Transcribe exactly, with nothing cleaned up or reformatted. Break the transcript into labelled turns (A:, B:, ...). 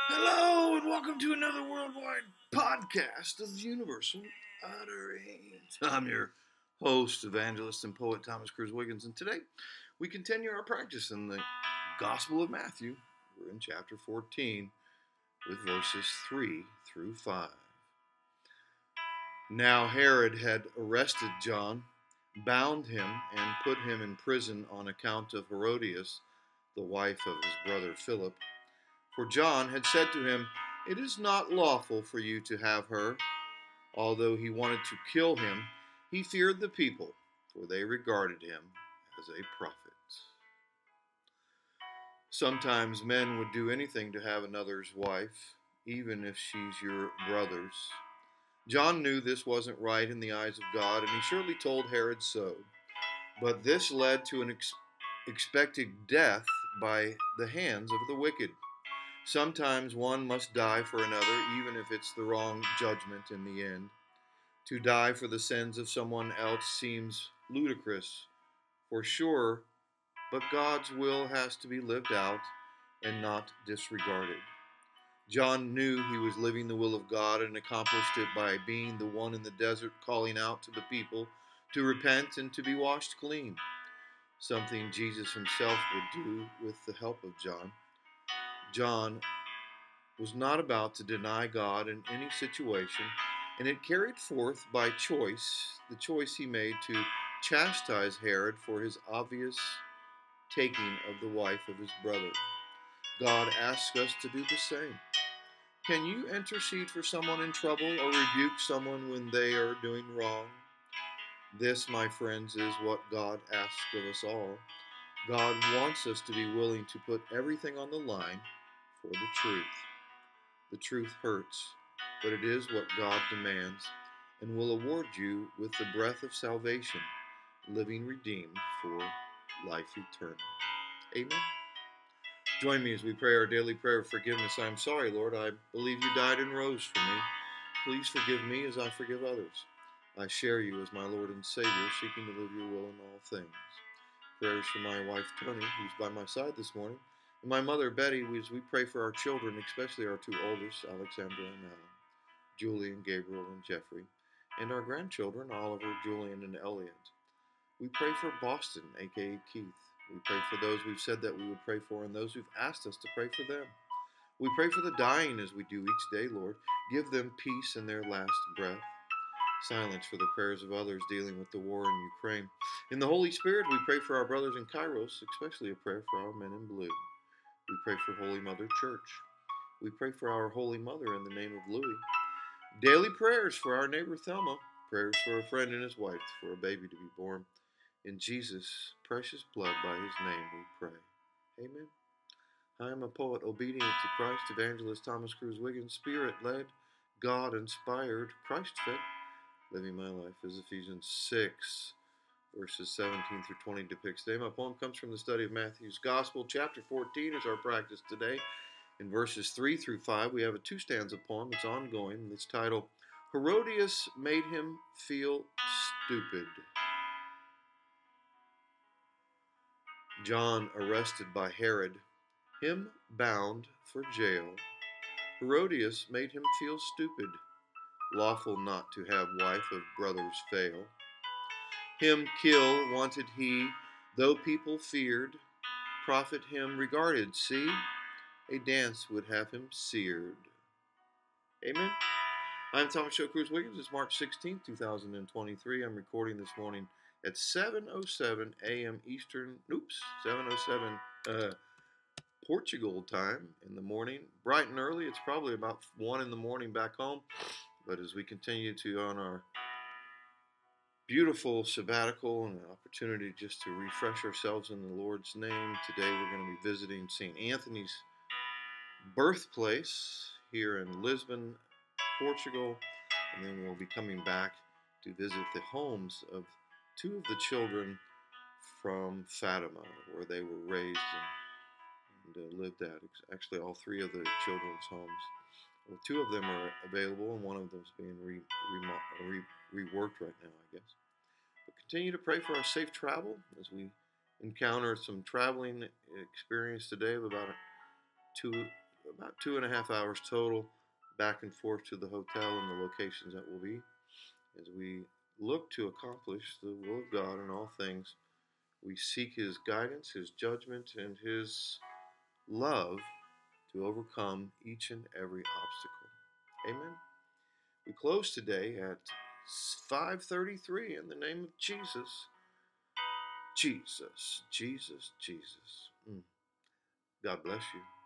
A: Hello and welcome to another worldwide podcast of Universal Utterings. I'm your host, evangelist, and poet Thomas Cruz Wiggins, and today we continue our practice in the Gospel of Matthew. We're in chapter fourteen with verses three through five. Now Herod had arrested John, bound him, and put him in prison on account of Herodias, the wife of his brother Philip. For John had said to him, "It is not lawful for you to have her." Although he wanted to kill him, he feared the people, for they regarded him as a prophet. Sometimes men would do anything to have another's wife, even if she's your brother's. John knew this wasn't right in the eyes of God, and he surely told Herod so. But this led to an ex- expected death by the hands of the wicked. Sometimes one must die for another, even if it's the wrong judgment in the end. To die for the sins of someone else seems ludicrous, for sure, but God's will has to be lived out and not disregarded. John knew he was living the will of God and accomplished it by being the one in the desert calling out to the people to repent and to be washed clean, something Jesus himself would do with the help of John. John was not about to deny God in any situation, and it carried forth by choice, the choice he made to chastise Herod for his obvious taking of the wife of his brother. God asks us to do the same. Can you intercede for someone in trouble or rebuke someone when they are doing wrong? This, my friends, is what God asks of us all. God wants us to be willing to put everything on the line for the truth. The truth hurts, but it is what God demands and will award you with the breath of salvation, living redeemed for life eternal. Amen. Join me as we pray our daily prayer of forgiveness. I am sorry, Lord. I believe you died and rose for me. Please forgive me as I forgive others. I share you as my Lord and Savior, seeking to live your will in all things. Prayers for my wife, Tony, who's by my side this morning, and my mother, Betty, as we pray for our children, especially our two oldest, Alexandra and Alan, Julian, Gabriel, and Jeffrey, and our grandchildren, Oliver, Julian, and Elliot. We pray for Boston, aka Keith. We pray for those we've said that we would pray for and those who've asked us to pray for them. We pray for the dying as we do each day, Lord. Give them peace in their last breath. Silence for the prayers of others dealing with the war in Ukraine. In the Holy Spirit, we pray for our brothers in Kairos, especially a prayer for our men in blue. We pray for Holy Mother Church. We pray for our Holy Mother in the name of Louis. Daily prayers for our neighbor Thelma. Prayers for a friend and his wife, for a baby to be born. In Jesus' precious blood, by his name we pray. Amen. I am a poet obedient to Christ, evangelist Thomas Cruz Wiggins, spirit-led, God-inspired, Christ-fit, living my life as Ephesians six, verses seventeen through twenty depicts today. My poem comes from the study of Matthew's Gospel. Chapter fourteen is our practice today. In verses three through five, we have a two-stanza poem. It's ongoing. It's titled, Herodias Made Him Feel Stupid. John arrested by Herod, him bound for jail. Herodias made him feel stupid, lawful not to have wife of brothers fail. Him kill wanted he, though people feared, prophet him regarded, see, a dance would have him seared. Amen. I'm Thomas Joe Cruz Wiggins. It's March sixteenth, twenty twenty-three. I'm recording this morning at seven oh seven a.m. Eastern, oops, seven oh seven uh, Portugal time in the morning. Bright and early. It's probably about one in the morning back home. But as we continue to on our beautiful sabbatical and an opportunity just to refresh ourselves in the Lord's name, today we're going to be visiting Saint Anthony's birthplace here in Lisbon, Portugal, and then we'll be coming back to visit the homes of two of the children from Fatima, where they were raised and, and uh, lived at. Actually, all three of the children's homes. Well, two of them are available, and one of them is being re, re, re, reworked right now, I guess. But continue to pray for our safe travel as we encounter some traveling experience today of about two about two and a half hours total, back and forth to the hotel and the locations that will be, as we look to accomplish the will of God in all things. We seek His guidance, His judgment, and His love to overcome each and every obstacle. Amen. We close today at five thirty-three in the name of Jesus. Jesus, Jesus, Jesus. Mm. God bless you.